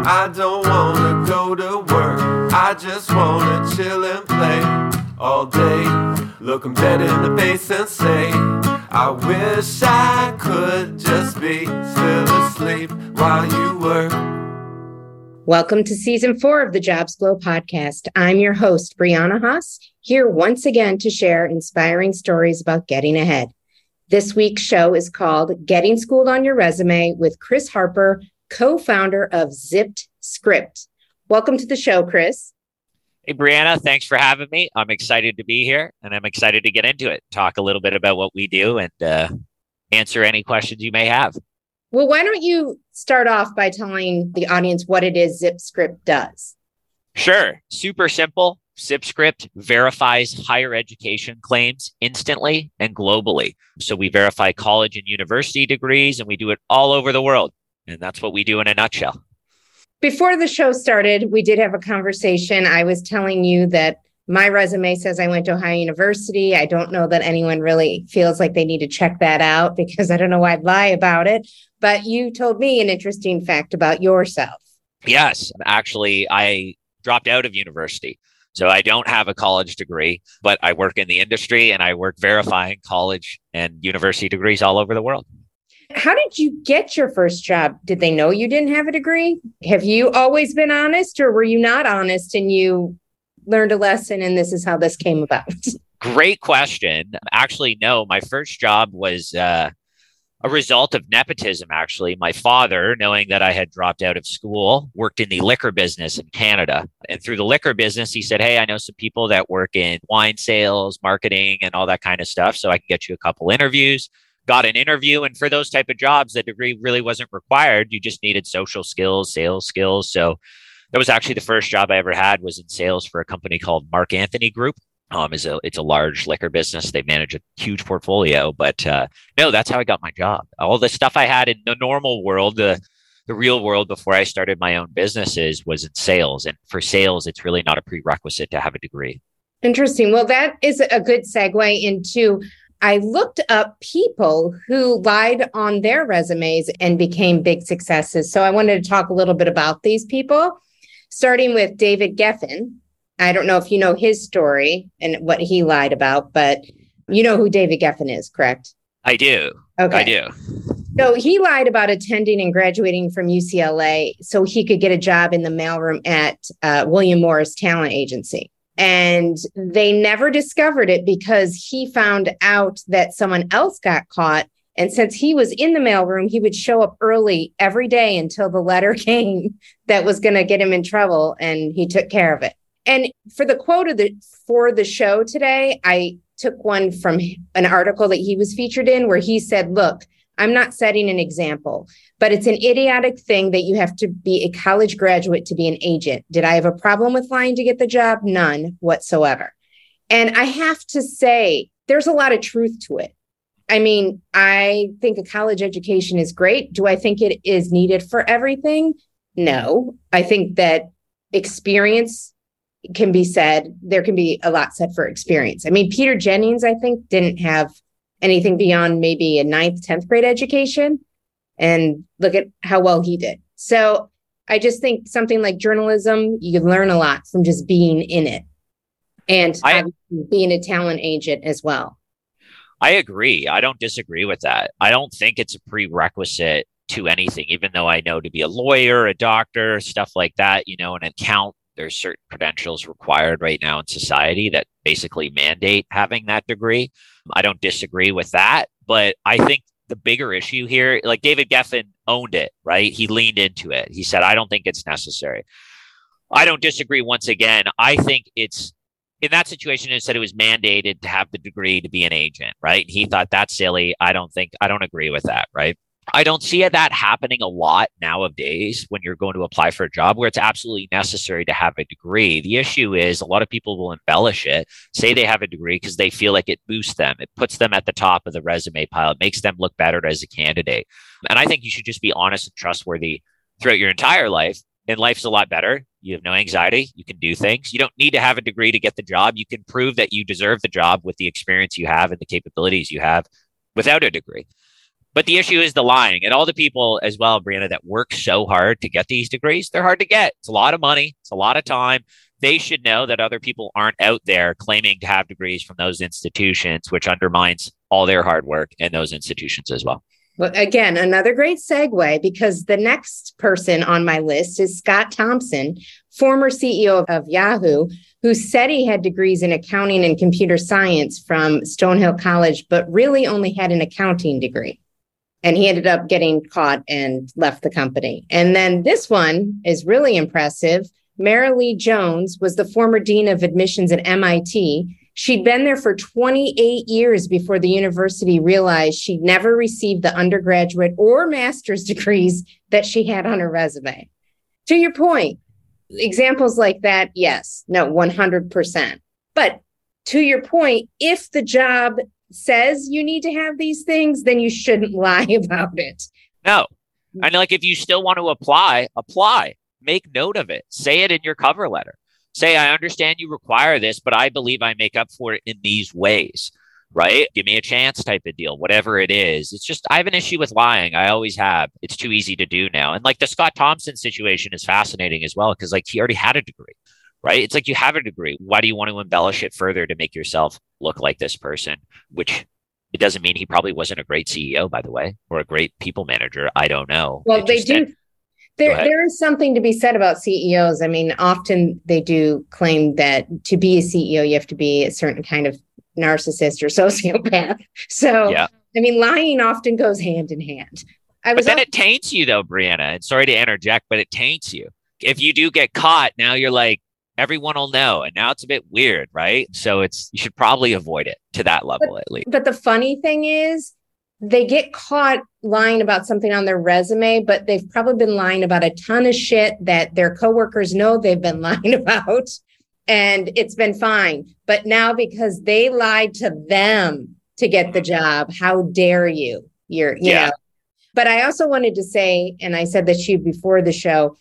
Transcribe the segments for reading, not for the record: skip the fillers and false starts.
I don't wanna go to work. I just wanna chill and play all day. Look 'em dead in the face and say, I wish I could just be still asleep while you work. Welcome to Season 4 of the Jobs Glow podcast. I'm your host, Brianna Haas, here once again to share inspiring stories about getting ahead. This week's show is called Getting Schooled on Your Resume with Chris Harper, co-founder of Zipped Script. Welcome to the show, Chris. Hey, Brianna, thanks for having me. I'm excited to be here, and I'm excited to get into it, talk a little bit about what we do, and answer any questions you may have. Well, why don't you start off by telling the audience what it is Zipped Script does? Sure. Super simple. Zipped Script verifies higher education claims instantly and globally. So we verify college and university degrees, and we do it all over the world. And that's what we do in a nutshell. Before the show started, we did have a conversation. I was telling you that my resume says I went to Ohio University. I don't know that anyone really feels like they need to check that out because I don't know why I'd lie about it. But you told me an interesting fact about yourself. Yes. Actually, I dropped out of university. So I don't have a college degree, but I work in the industry and I work verifying college and university degrees all over the world. How did you get your first job? Did they know you didn't have a degree? Have you always been honest, or were you not honest and you learned a lesson and this is how this came about? Great question. Actually, no, my first job was a result of nepotism, actually. My father, knowing that I had dropped out of school, worked in the liquor business in Canada. And through the liquor business, he said, hey, I know some people that work in wine sales, marketing, and all that kind of stuff. So I can get you a couple interviews. Got an interview. And for those type of jobs, the degree really wasn't required. You just needed social skills, sales skills. So that was actually the first job I ever had, was in sales for a company called Mark Anthony Group. It's a large liquor business. They manage a huge portfolio, but no, that's how I got my job. All the stuff I had in the normal world, the real world before I started my own businesses, was in sales. And for sales, it's really not a prerequisite to have a degree. Interesting. Well, that is a good segue into, I looked up people who lied on their resumes and became big successes. So I wanted to talk a little bit about these people, starting with David Geffen. I don't know if you know his story and what he lied about, but you know who David Geffen is, correct? I do. Okay. I do. So he lied about attending and graduating from UCLA so he could get a job in the mailroom at William Morris Talent Agency. And they never discovered it because he found out that someone else got caught. And since he was in the mailroom, he would show up early every day until the letter came that was going to get him in trouble. And he took care of it. And for the quote for the show today, I took one from an article that he was featured in where he said, look, I'm not setting an example, but it's an idiotic thing that you have to be a college graduate to be an agent. Did I have a problem with lying to get the job? None whatsoever. And I have to say, there's a lot of truth to it. I mean, I think a college education is great. Do I think it is needed for everything? No. I think that experience can be said. There can be a lot said for experience. I mean, Peter Jennings, I think, didn't have anything beyond maybe a 9th, 10th grade education. And look at how well he did. So I just think something like journalism, you can learn a lot from just being in it and being a talent agent as well. I agree. I don't disagree with that. I don't think it's a prerequisite to anything, even though I know to be a lawyer, a doctor, stuff like that, an accountant. There's certain credentials required right now in society that basically mandate having that degree. I don't disagree with that, but I think the bigger issue here, like David Geffen owned it, right? He leaned into it. He said, I don't think it's necessary. I don't disagree once again. I think it's, in that situation, it said it was mandated to have the degree to be an agent, right? And he thought that's silly. I don't agree with that, right? I don't see that happening a lot nowadays when you're going to apply for a job where it's absolutely necessary to have a degree. The issue is a lot of people will embellish it, say they have a degree because they feel like it boosts them. It puts them at the top of the resume pile. It makes them look better as a candidate. And I think you should just be honest and trustworthy throughout your entire life. And life's a lot better. You have no anxiety. You can do things. You don't need to have a degree to get the job. You can prove that you deserve the job with the experience you have and the capabilities you have without a degree. But the issue is the lying, and all the people as well, Brianna, that work so hard to get these degrees, they're hard to get. It's a lot of money. It's a lot of time. They should know that other people aren't out there claiming to have degrees from those institutions, which undermines all their hard work in those institutions as well. Well, again, another great segue, because the next person on my list is Scott Thompson, former CEO of Yahoo, who said he had degrees in accounting and computer science from Stonehill College, but really only had an accounting degree. And he ended up getting caught and left the company. And then this one is really impressive. Marilee Jones was the former dean of admissions at MIT. She'd been there for 28 years before the university realized she'd never received the undergraduate or master's degrees that she had on her resume. To your point, examples like that, yes, no, 100%. But to your point, if the job says you need to have these things, then you shouldn't lie about it. No. And like, if you still want to apply, make note of it. Say it in your cover letter. Say, I understand you require this, but I believe I make up for it in these ways, right? Give me a chance type of deal, whatever it is. It's just, I have an issue with lying. I always have. It's too easy to do now. And like the Scott Thompson situation is fascinating as well, because like he already had a degree, right? It's like, you have a degree. Why do you want to embellish it further to make yourself look like this person? Which it doesn't mean he probably wasn't a great CEO, by the way, or a great people manager. I don't know. Well, they do. There is something to be said about CEOs. I mean, often they do claim that to be a CEO, you have to be a certain kind of narcissist or sociopath. So, yeah. I mean, lying often goes hand in hand. But then it taints you though, Brianna. And sorry to interject, but it taints you. If you do get caught, now you're like, everyone will know. And now it's a bit weird, right? So you should probably avoid it to that level at least. But the funny thing is, they get caught lying about something on their resume, but they've probably been lying about a ton of shit that their coworkers know they've been lying about, and it's been fine. But now, because they lied to them to get the job, how dare you? You know. But I also wanted to say, and I said this to you before the show,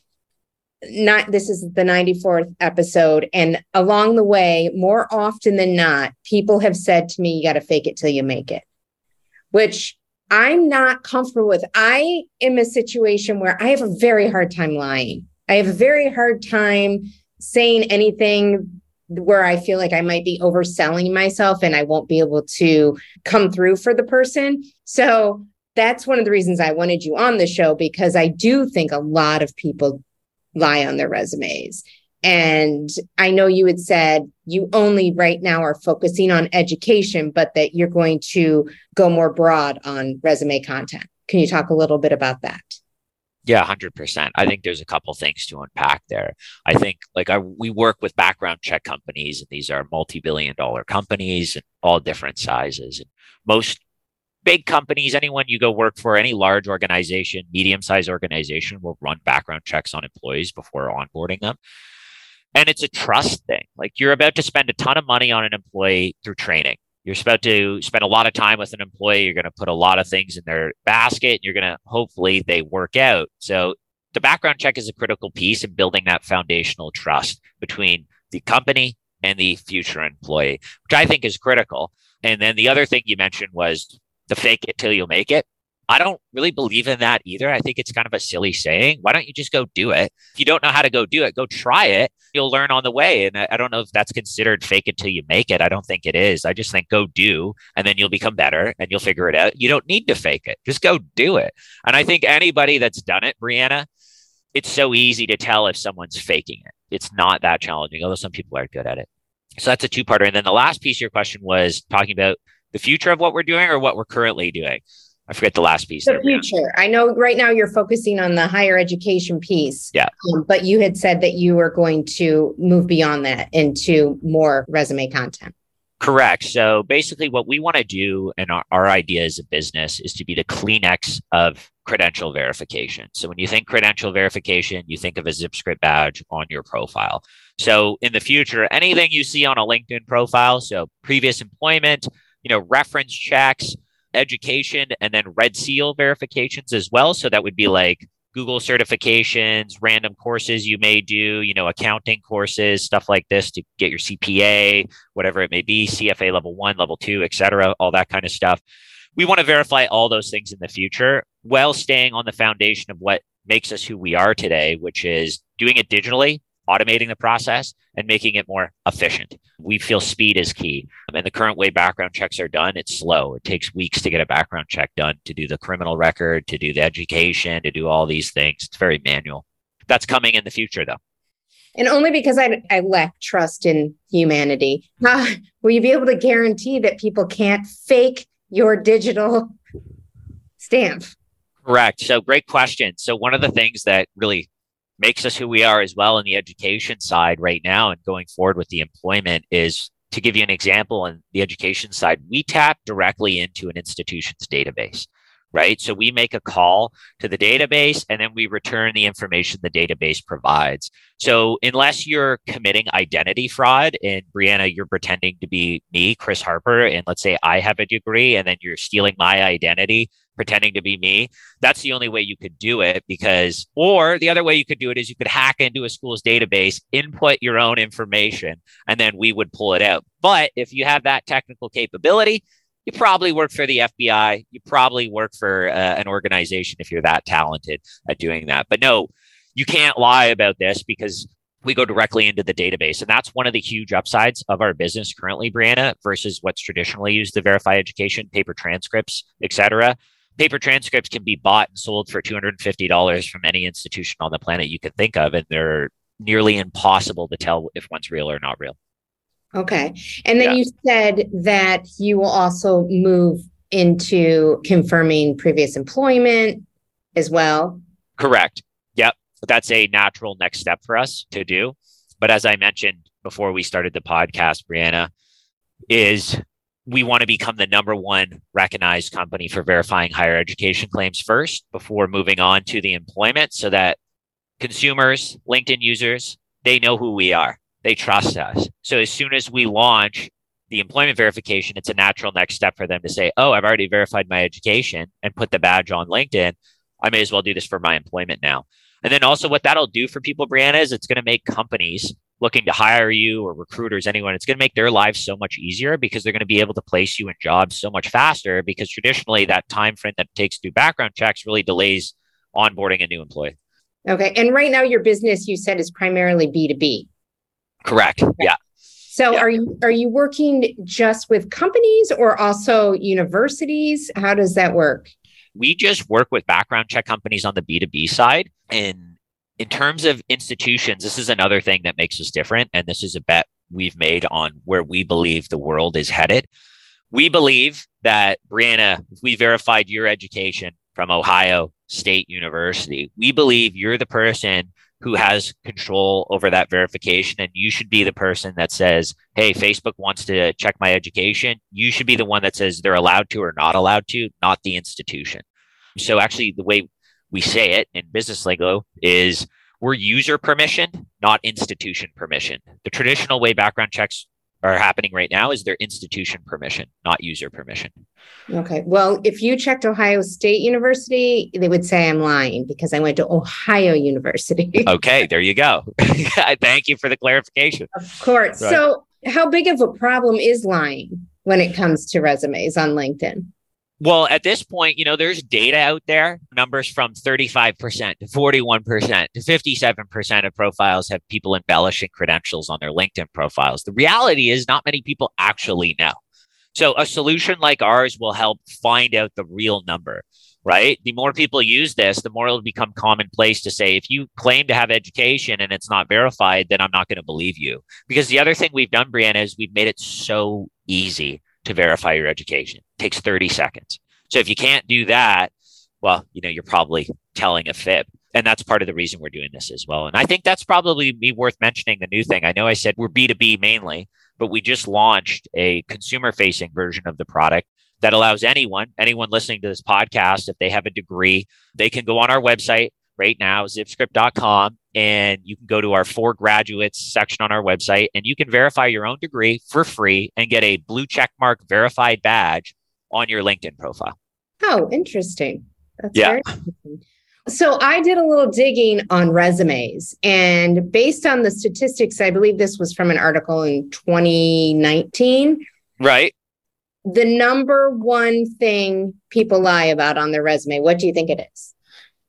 this is the 94th episode. And along the way, more often than not, people have said to me, you got to fake it till you make it, which I'm not comfortable with. I am a situation where I have a very hard time lying. I have a very hard time saying anything where I feel like I might be overselling myself and I won't be able to come through for the person. So that's one of the reasons I wanted you on the show, because I do think a lot of people lie on their resumes. And I know you had said you only right now are focusing on education, but that you're going to go more broad on resume content. Can you talk a little bit about that? Yeah, 100%. I think there's a couple things to unpack there. I think we work with background check companies, and these are multi-billion-dollar companies and all different sizes. And most big companies, anyone you go work for, any large organization, medium-sized organization will run background checks on employees before onboarding them. And it's a trust thing. Like, you're about to spend a ton of money on an employee through training. You're about to spend a lot of time with an employee. You're going to put a lot of things in their basket. And you're going to, hopefully they work out. So the background check is a critical piece in building that foundational trust between the company and the future employee, which I think is critical. And then the other thing you mentioned was the fake it till you'll make it. I don't really believe in that either. I think it's kind of a silly saying. Why don't you just go do it? If you don't know how to go do it, go try it. You'll learn on the way. And I don't know if that's considered fake it till you make it. I don't think it is. I just think go do, and then you'll become better and you'll figure it out. You don't need to fake it. Just go do it. And I think anybody that's done it, Brianna, it's so easy to tell if someone's faking it. It's not that challenging, although some people are good at it. So that's a two-parter. And then the last piece of your question was talking about the future of what we're doing or what we're currently doing. I forget the last piece. The future. I know right now you're focusing on the higher education piece. Yeah. But you had said that you were going to move beyond that into more resume content. Correct. So basically what we want to do, and our idea as a business, is to be the Kleenex of credential verification. So when you think credential verification, you think of a ZipScript badge on your profile. So in the future, anything you see on a LinkedIn profile, so previous employment, reference checks, education, and then Red Seal verifications as well. So that would be like Google certifications, random courses you may do, accounting courses, stuff like this to get your CPA, whatever it may be, CFA level 1, level 2, et cetera, all that kind of stuff. we want to verify all those things in the future while staying on the foundation of what makes us who we are today, which is doing it digitally, automating the process, and making it more efficient. We feel speed is key. And the current way background checks are done, it's slow. It takes weeks to get a background check done, to do the criminal record, to do the education, to do all these things. It's very manual. That's coming in the future, though. And only because I lack trust in humanity. Will you be able to guarantee that people can't fake your digital stamp? Correct. So great question. So one of the things that really makes us who we are as well in the education side right now and going forward with the employment is, to give you an example, on the education side, we tap directly into an institution's database, right? So we make a call to the database and then we return the information the database provides. So unless you're committing identity fraud, and Brianna, you're pretending to be me, Chris Harper, and let's say I have a degree and then you're stealing my identity, pretending to be me, that's the only way you could do it. Or the other way you could do it is you could hack into a school's database, input your own information, and then we would pull it out. But if you have that technical capability, you probably work for the FBI. You probably work for an organization if you're that talented at doing that. But no, you can't lie about this because we go directly into the database. And that's one of the huge upsides of our business currently, Brianna, versus what's traditionally used to verify education, paper transcripts, et cetera. Paper transcripts can be bought and sold for $250 from any institution on the planet you can think of, and they're nearly impossible to tell if one's real or not real. Okay. And then you said that you will also move into confirming previous employment as well. Correct. Yep. That's a natural next step for us to do. But as I mentioned before we started the podcast, Brianna, is we want to become the number one recognized company for verifying higher education claims first before moving on to the employment, so that consumers, LinkedIn users, they know who we are. They trust us. So as soon as we launch the employment verification, it's a natural next step for them to say, oh, I've already verified my education and put the badge on LinkedIn. I may as well do this for my employment now. And then also what that'll do for people, Brianna, is it's going to make companies looking to hire you, or recruiters, anyone, it's going to make their lives so much easier because they're going to be able to place you in jobs so much faster, because traditionally that time frame that it takes to do background checks really delays onboarding a new employee. Okay. And right now your business, you said, is primarily B2B. Correct. Okay. Yeah. So are you working just with companies or also universities? How does that work? We just work with background check companies on the B2B side. And in terms of institutions, this is another thing that makes us different. And this is a bet we've made on where we believe the world is headed. We believe that, Brianna, if we verified your education from Ohio State University, we believe you're the person who has control over that verification. And you should be the person that says, hey, Facebook wants to check my education. You should be the one that says they're allowed to or not allowed to, not the institution. So actually, the way we say it in business lingo is we're user permissioned, not institution permissioned. The traditional way background checks are happening right now is they're institution permission, not user permission. Okay. Well, if you checked Ohio State University, they would say I'm lying because I went to Ohio University. Okay, there you go. Thank you for the clarification. Of course. Right. So how big of a problem is lying when it comes to resumes on LinkedIn? Well, at this point, there's data out there, numbers from 35% to 41% to 57% of profiles have people embellishing credentials on their LinkedIn profiles. The reality is not many people actually know. So a solution like ours will help find out the real number, right? The more people use this, the more it'll become commonplace to say, if you claim to have education and it's not verified, then I'm not going to believe you. Because the other thing we've done, Brianna, is we've made it so easy to verify your education. It takes 30 seconds. So if you can't do that, well, you're probably telling a fib. And that's part of the reason we're doing this as well. And I think that's probably worth mentioning, the new thing. I know I said we're B2B mainly, but we just launched a consumer-facing version of the product that allows anyone listening to this podcast, if they have a degree, they can go on our website right now, zipscript.com, and you can go to our For Graduates section on our website, and you can verify your own degree for free and get a blue checkmark verified badge on your LinkedIn profile. Oh, interesting. That's very interesting. So I did a little digging on resumes, and based on the statistics, I believe this was from an article in 2019. Right. the number one thing people lie about on their resume, what do you think it is?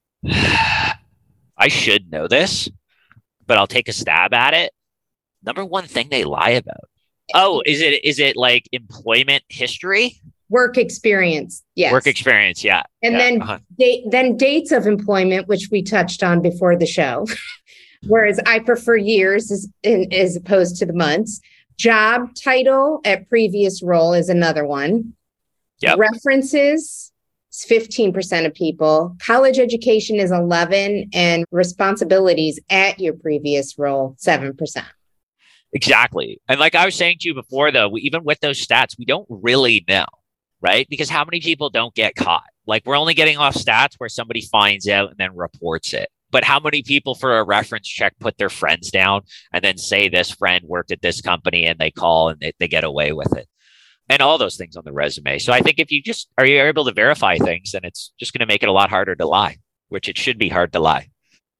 I should know this, but I'll take a stab at it. Number one thing they lie about. Oh, is it like employment history? Work experience. Yes. Work experience. Yeah. And yeah. then dates of employment, which we touched on before the show. Whereas I prefer years as opposed to the months. Job title at previous role is another one. Yep. References is 15% of people. College education is 11%, and responsibilities at your previous role, 7%. Exactly. And like I was saying to you before, though, even with those stats, we don't really know, right? Because how many people don't get caught? Like we're only getting off stats where somebody finds out and then reports it. But how many people for a reference check put their friends down and then say this friend worked at this company and they call and they get away with it? And all those things on the resume. So I think if you just are you able to verify things, then it's just going to make it a lot harder to lie, which it should be hard to lie.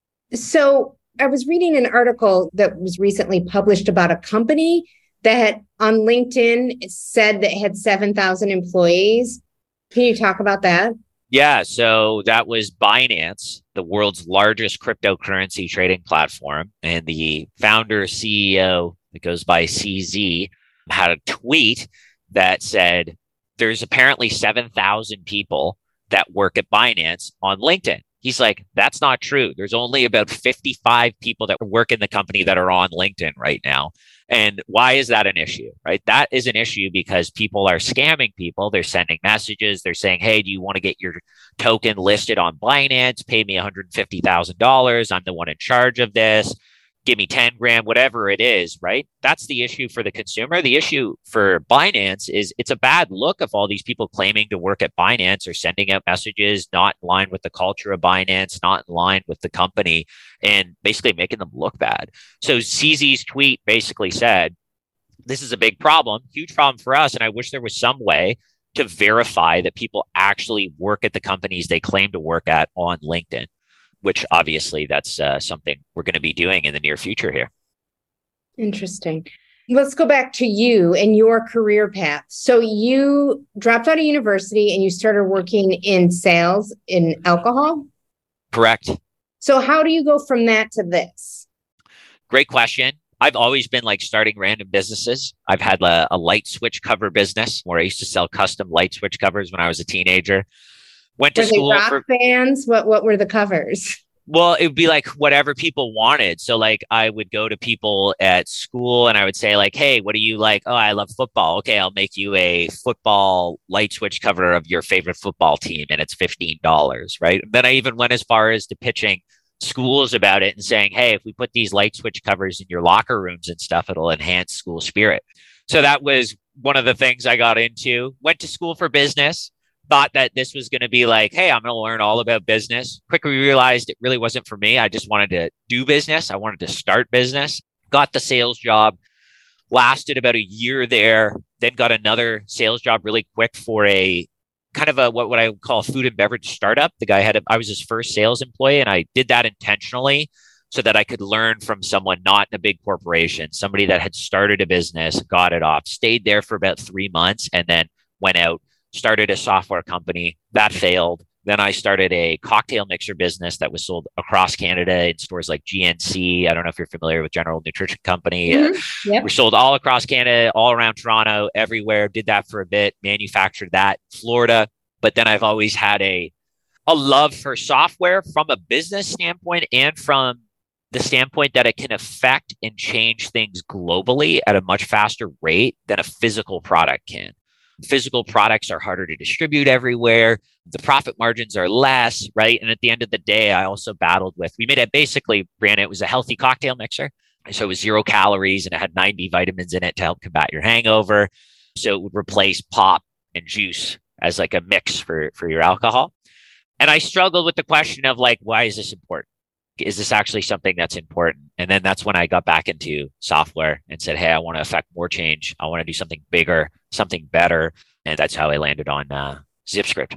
So I was reading an article that was recently published about a company that on LinkedIn said that it had 7,000 employees. Can you talk about that? Yeah, so that was Binance, the world's largest cryptocurrency trading platform. And the founder CEO that goes by CZ had a tweet that said there's apparently 7,000 people that work at Binance on LinkedIn. He's like, that's not true. There's only about 55 people that work in the company that are on LinkedIn right now. And why is that an issue, right? That is an issue because people are scamming people. They're sending messages. They're saying, hey, do you want to get your token listed on Binance? Pay me $150,000. I'm the one in charge of this. Give me 10 grand, whatever it is, right? That's the issue for the consumer. The issue for Binance is it's a bad look of all these people claiming to work at Binance or sending out messages not in line with the culture of Binance, not in line with the company, and basically making them look bad. So CZ's tweet basically said, this is a big problem, huge problem for us. And I wish there was some way to verify that people actually work at the companies they claim to work at on LinkedIn, which obviously that's something we're going to be doing in the near future here. Interesting. Let's go back to you and your career path. So you dropped out of university and you started working in sales in alcohol? Correct. So how do you go from that to this? Great question. I've always been like starting random businesses. I've had a light switch cover business where I used to sell custom light switch covers when I was a teenager. Went to school rock bands. What were the covers? Well, it would be like whatever people wanted. So like I would go to people at school and I would say like, hey, what do you like? Oh, I love football. Okay, I'll make you a football light switch cover of your favorite football team and it's $15, right? Then I even went as far as to pitching schools about it and saying, hey, if we put these light switch covers in your locker rooms and stuff, it'll enhance school spirit. So that was one of the things I got into. Went to school for business. Thought that this was going to be like, hey, I'm going to learn all about business. Quickly realized it really wasn't for me. I just wanted to do business. I wanted to start business. Got the sales job, lasted about a year there, then got another sales job really quick for a kind of a what I would call a food and beverage startup. The guy I was his first sales employee, and I did that intentionally so that I could learn from someone not in a big corporation, somebody that had started a business, got it off, stayed there for about 3 months, and then went out, started a software company that failed. Then I started a cocktail mixer business that was sold across Canada in stores like GNC. I don't know if you're familiar with General Nutrition Company. Mm-hmm. Yep. We sold all across Canada, all around Toronto, everywhere. Did that for a bit, manufactured that in Florida. But then I've always had a love for software from a business standpoint and from the standpoint that it can affect and change things globally at a much faster rate than a physical product can. Physical products are harder to distribute everywhere. The profit margins are less, right? And at the end of the day, I also battled with, we made it basically, Brianna, it was a healthy cocktail mixer. So it was 0 calories and it had 90 vitamins in it to help combat your hangover. So it would replace pop and juice as like a mix for your alcohol. And I struggled with the question of like, why is this important? Is this actually something that's important? And then that's when I got back into software and said, hey, I want to affect more change. I want to do something bigger, something better. And that's how I landed on ZipScript.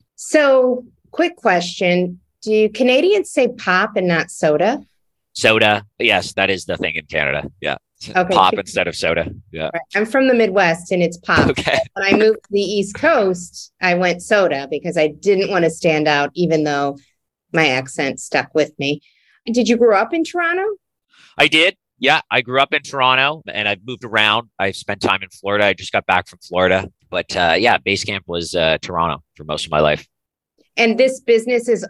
So quick question. Do Canadians say pop and not soda? Soda. Yes, that is the thing in Canada. Yeah. Okay. Pop instead of soda. Yeah. Right. I'm from the Midwest and it's pop. Okay. When I moved to the East Coast, I went soda because I didn't want to stand out, even though my accent stuck with me. Did you grow up in Toronto? I did. Yeah, I grew up in Toronto and I've moved around. I've spent time in Florida. I just got back from Florida. But yeah, Basecamp was Toronto for most of my life. And this business is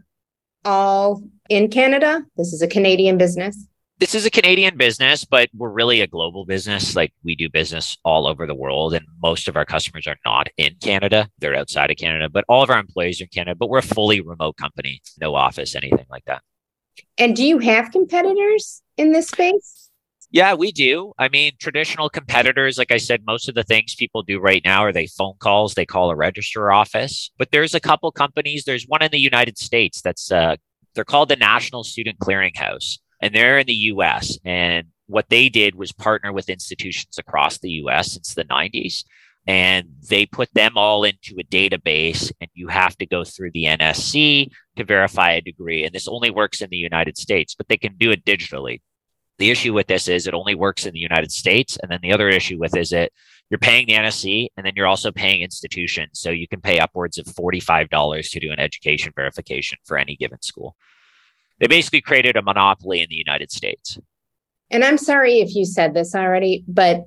all in Canada? This is a Canadian business? This is a Canadian business, but we're really a global business. Like we do business all over the world, and most of our customers are not in Canada. They're outside of Canada, but all of our employees are in Canada, but we're a fully remote company, no office, anything like that. And do you have competitors in this space? Yeah, we do. I mean, traditional competitors, like I said, most of the things people do right now are they phone calls, they call a registrar office. But there's a couple companies. There's one in the United States that's they're called the National Student Clearinghouse, and they're in the US. And what they did was partner with institutions across the US since the 90s. And they put them all into a database, and you have to go through the NSC to verify a degree. And this only works in the United States, but they can do it digitally. The issue with this is it only works in the United States. And then the other issue with is it you're paying the NSC and then you're also paying institutions. So you can pay upwards of $45 to do an education verification for any given school. They basically created a monopoly in the United States. And I'm sorry if you said this already, but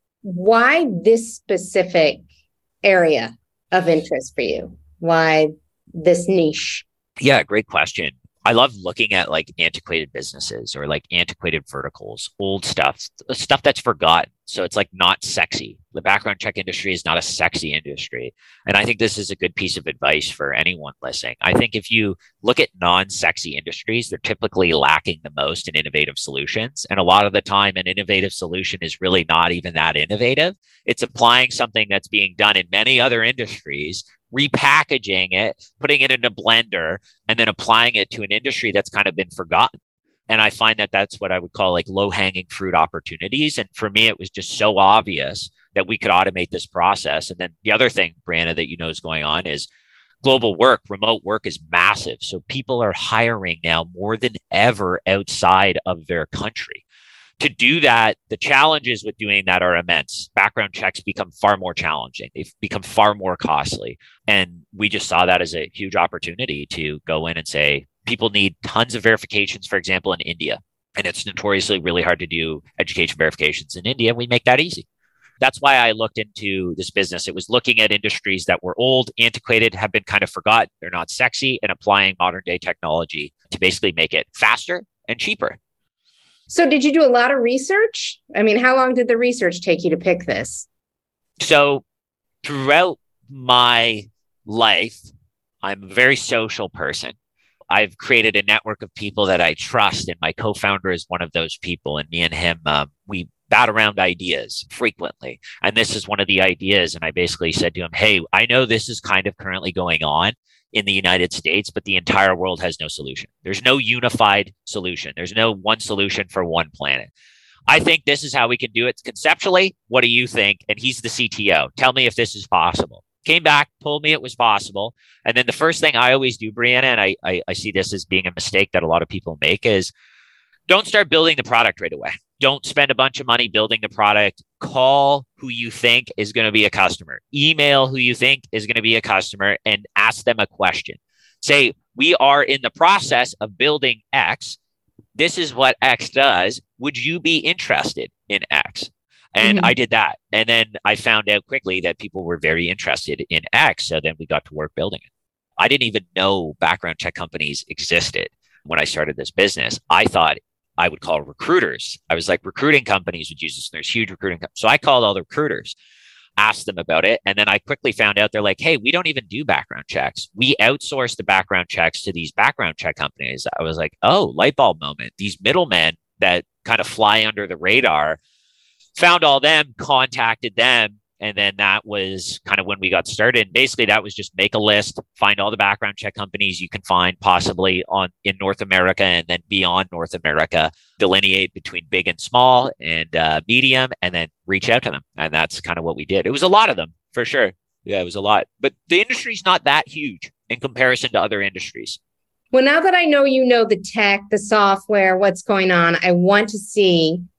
why this specific area of interest for you? Why this niche? Yeah, great question. I love looking at like antiquated businesses or like antiquated verticals, old stuff that's forgotten. So it's like not sexy. The background check industry is not a sexy industry. And I think this is a good piece of advice for anyone listening. I think if you look at non-sexy industries, they're typically lacking the most in innovative solutions. And a lot of the time, an innovative solution is really not even that innovative. It's applying something that's being done in many other industries, repackaging it, putting it in a blender, and then applying it to an industry that's kind of been forgotten. And I find that that's what I would call like low-hanging fruit opportunities. And for me, it was just so obvious that we could automate this process. And then the other thing, Brianna, that you know is going on is global work, remote work is massive. So people are hiring now more than ever outside of their country. To do that, the challenges with doing that are immense. Background checks become far more challenging. They've become far more costly. And we just saw that as a huge opportunity to go in and say, people need tons of verifications, for example, in India. And it's notoriously really hard to do education verifications in India. We make that easy. That's why I looked into this business. It was looking at industries that were old, antiquated, have been kind of forgotten. They're not sexy, and applying modern day technology to basically make it faster and cheaper. So did you do a lot of research? I mean, how long did the research take you to pick this? So throughout my life, I'm a very social person. I've created a network of people that I trust, and my co-founder is one of those people. And me and him, we bat around ideas frequently. And this is one of the ideas. And I basically said to him, hey, I know this is kind of currently going on in the United States, but the entire world has no solution. There's no unified solution. There's no one solution for one planet. I think this is how we can do it conceptually. What do you think? And he's the CTO. Tell me if this is possible. Came back, told me it was possible. And then the first thing I always do, Brianna, and I see this as being a mistake that a lot of people make, is don't start building the product right away. Don't spend a bunch of money building the product. Call who you think is going to be a customer. Email who you think is going to be a customer and ask them a question. Say, we are in the process of building X. This is what X does. Would you be interested in X? And I did that. And then I found out quickly that people were very interested in X. So then we got to work building it. I didn't even know background check companies existed when I started this business. I thought I would call recruiters. I was like, recruiting companies would use this. And there's huge recruiting companies. So I called all the recruiters, asked them about it. And then I quickly found out they're like, hey, we don't even do background checks. We outsource the background checks to these background check companies. I was like, oh, light bulb moment. These middlemen that kind of fly under the radar, found all them, contacted them. And then that was kind of when we got started. And basically that was just make a list, find all the background check companies you can find possibly in North America, and then beyond North America, delineate between big and small and medium, and then reach out to them. And that's kind of what we did. It was a lot of them for sure. Yeah, it was a lot, but the industry's not that huge in comparison to other industries. Well, now that I know you know the tech, the software, what's going on, I want to see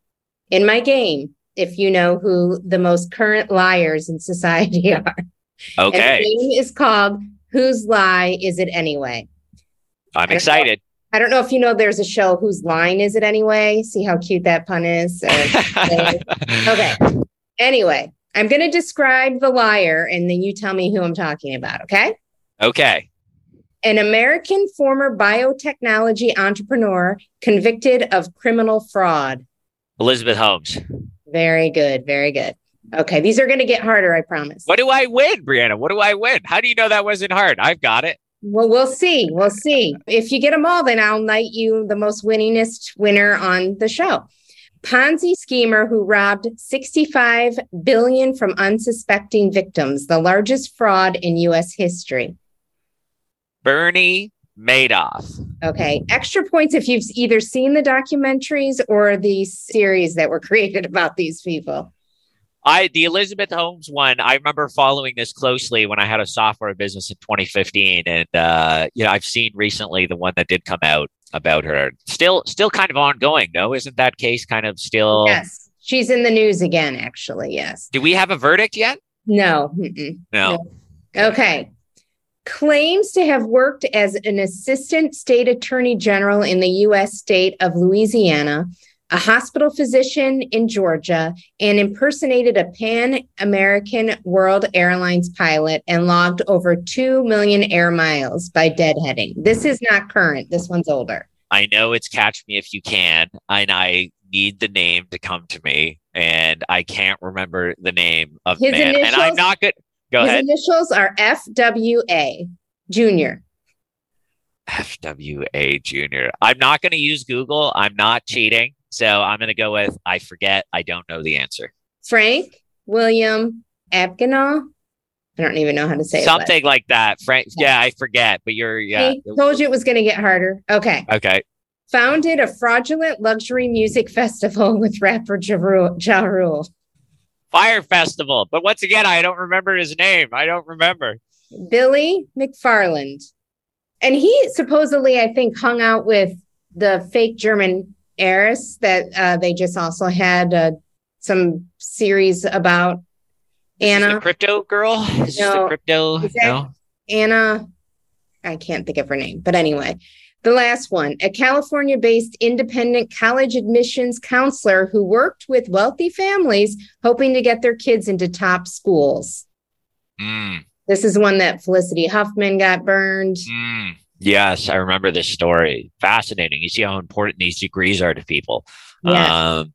in my game if you know who the most current liars in society are. Okay. And the game is called Whose Lie Is It Anyway? I'm excited. I don't know if you know there's a show, Whose Line Is It Anyway? See how cute that pun is? Okay. Anyway, I'm going to describe the liar and then you tell me who I'm talking about, okay? Okay. An American former biotechnology entrepreneur convicted of criminal fraud. Elizabeth Holmes. Very good. Very good. Okay. These are going to get harder, I promise. What do I win, Brianna? What do I win? How do you know that wasn't hard? I've got it. Well, we'll see. We'll see. If you get them all, then I'll knight you the most winningest winner on the show. Ponzi schemer who robbed $65 billion from unsuspecting victims, the largest fraud in U.S. history. Bernie Madoff. Okay. Extra points if you've either seen the documentaries or the series that were created about these people. The Elizabeth Holmes one, I remember following this closely when I had a software business in 2015. And, I've seen recently the one that did come out about her. Still kind of ongoing, no? Isn't that case kind of still? Yes. She's in the news again, actually. Yes. Do we have a verdict yet? No. No. Okay. Claims to have worked as an assistant state attorney general in the U.S. state of Louisiana, a hospital physician in Georgia, and impersonated a Pan-American World Airlines pilot and logged over 2 million air miles by deadheading. This is not current. This one's older. I know it's Catch Me If You Can, and I need the name to come to me, and I can't remember the name of the man. And I'm not good. Go ahead. His initials are FWA Jr. FWA Jr. I'm not going to use Google. I'm not cheating. So I'm going to go with, I forget. I don't know the answer. Frank William Abagnale. I don't even know how to say something like that. Frank. Yeah, I forget. But I told you it was going to get harder. Okay. Founded a fraudulent luxury music festival with rapper Ja Rule. Fire Festival. But once again, I don't remember his name. I don't remember. Billy McFarland. And he supposedly, I think, hung out with the fake German heiress that they just also had some series about. Anna. The crypto girl? Is this the crypto? No. Anna. I can't think of her name. But anyway, the last one, a California-based independent college admissions counselor who worked with wealthy families hoping to get their kids into top schools. This is one that Felicity Huffman got burned. Yes, I remember this story. Fascinating. You see how important these degrees are to people. Yes.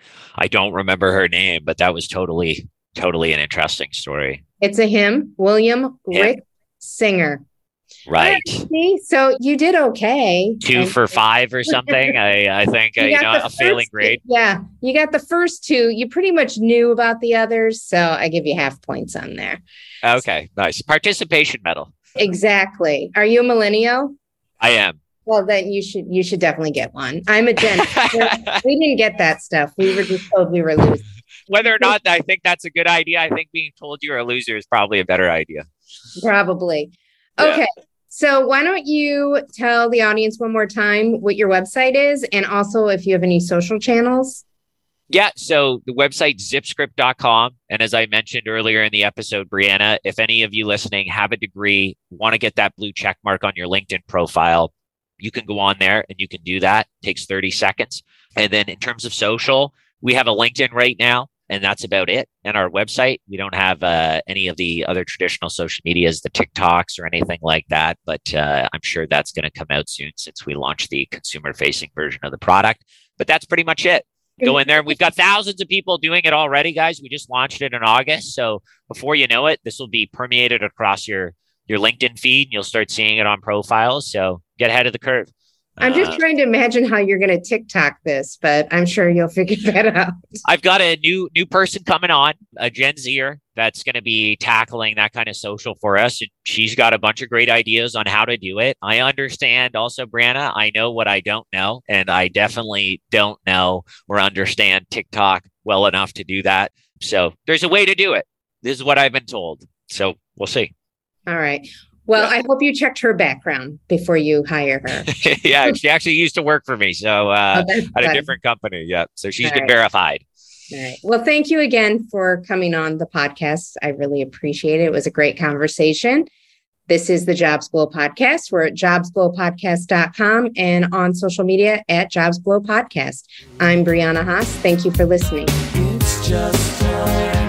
I don't remember her name, but that was totally an interesting story. It's a him, William Rick Singer. Right. See, so you did okay. 2 for 5 or something. I think a failing grade. Yeah, you got the first 2. You pretty much knew about the others, so I give you half points on there. Okay, nice. Participation medal. Exactly. Are you a millennial? I am. Well, then you should definitely get one. I'm a Gen X. We didn't get that stuff. We were just told we were losers. Whether or not I think that's a good idea, I think being told you're a loser is probably a better idea. Probably. Okay. Yeah. So why don't you tell the audience one more time what your website is and also if you have any social channels? Yeah. So the website zipscript.com. And as I mentioned earlier in the episode, Brianna, if any of you listening have a degree, want to get that blue check mark on your LinkedIn profile, you can go on there and you can do that. It takes 30 seconds. And then in terms of social, we have a LinkedIn right now. And that's about it. And our website, we don't have any of the other traditional social medias, the TikToks or anything like that. But I'm sure that's going to come out soon since we launched the consumer-facing version of the product. But that's pretty much it. Go in there. We've got thousands of people doing it already, guys. We just launched it in August. So before you know it, this will be permeated across your LinkedIn feed. And you'll start seeing it on profiles. So get ahead of the curve. I'm just trying to imagine how you're going to TikTok this, but I'm sure you'll figure that out. I've got a new person coming on, a Gen Zer that's going to be tackling that kind of social for us. And she's got a bunch of great ideas on how to do it. I understand also, Brianna, I know what I don't know, and I definitely don't know or understand TikTok well enough to do that. So there's a way to do it. This is what I've been told. So we'll see. All right. Well, I hope you checked her background before you hire her. Yeah, she actually used to work for me. So at a different company. Yeah. So she's been verified. All right. Well, thank you again for coming on the podcast. I really appreciate it. It was a great conversation. This is the Jobs Glow Podcast. We're at jobsglowpodcast.com and on social media at Jobs Glow Podcast. I'm Brianna Haas. Thank you for listening. It's just